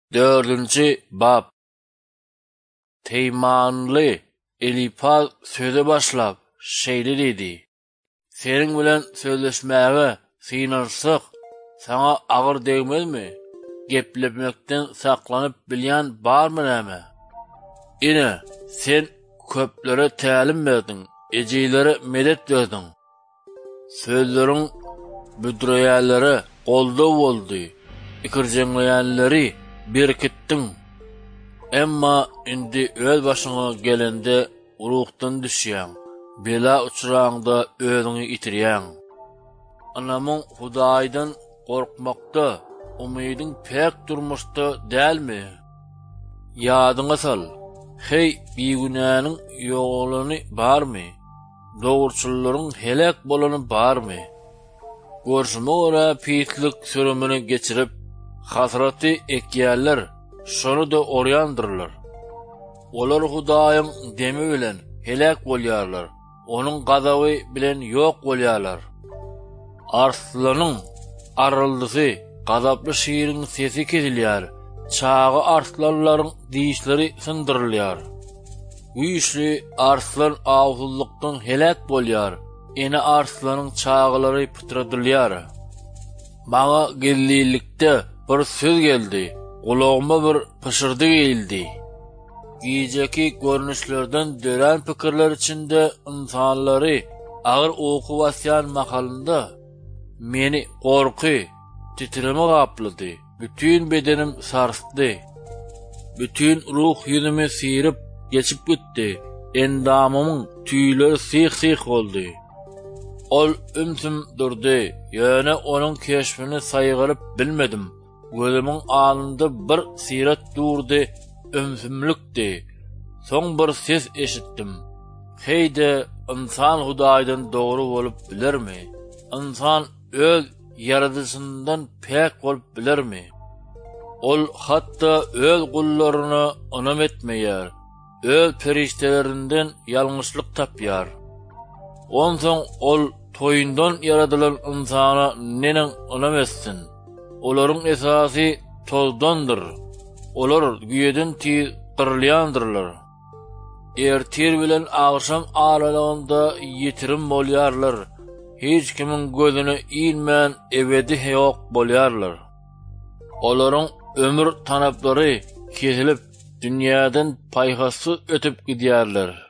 4-nji bab. Teýmanly Elifaz söze başlap şeýle dedi: Seniň bilen sözleşmäge synarsyk saňa agyr degmezmi? Geplepmekden saklanyp bilýän barmy näme? Ine sen köplere tälim berdiň, ejilere medet berdiň. Sözleriň büdreýärleri golda boldy, ikirjeňleýänleri berkitdiň. Emma indi öz başyňa gelende urukdan düşýäň, bela uçurağında özüňi itirýäň. Anamyň Hudaýdan gorkmakda, umydyň pek durmuşda dälmi? Ýadyňa sal, hey bigunäniň ýoğluny barmy? Dogurçullaryň helak bolany barmy? Görşüme görä pitlik sürümini geçirip, hasraty ekýärler, şonu da orýandyrlar. Olar Hudaýyň demi bilen helak bolýarlar, onuň gazaby bilen ýok bolýarlar. Arslanyň arıldysy, gazaply şiiriň sesi kesilýär, çağı arslanlaryň diýişleri syndyrylýar. Güýçli arslan awsuzlukdan helak bolýar, ene arslanyň çağlary pytradylýar. Maňa gellilikde bir söz geldi, kulağıma bir pışırdı geldi. Giyeceki görünüşlerden dören pikirler içinde insanları ağır okuvasyan makalında meni korku, titreme kapladı. Bütün bedenim sarstı. Bütün ruh yüzüme sıyırıp geçip gitti. Endamımın tüyleri sıyık oldu. Ol ümsüm durdu. Yani onun keşfini saygırıp bilmedim. Gözümün anında bir siret durdu. Ümsümlükdi. Son bir ses eşittim. Heyde insan Hudaýdan doğru olup bilirmi? İnsan öz yaradysyndan pek olup bilirmi? Ol hatta öz gullaryny onam etmeýär. Öz periştelerinden ýalňyşlyk tapýar. Onsoň ol toýundan yaradylan insana nenen onam etsin? Olaryň esasy tozdandyr. Olar güýeden tiz qyrylýandyrlar. Ertir bilen agşam aralygynda ýetirim bolýarlar. Hiç kimin gözüne ilmän ebedi ýok bolýarlar. Olaryň ömür tanaplary kesilip dünýäden paýhasyz ötüp gidýärler.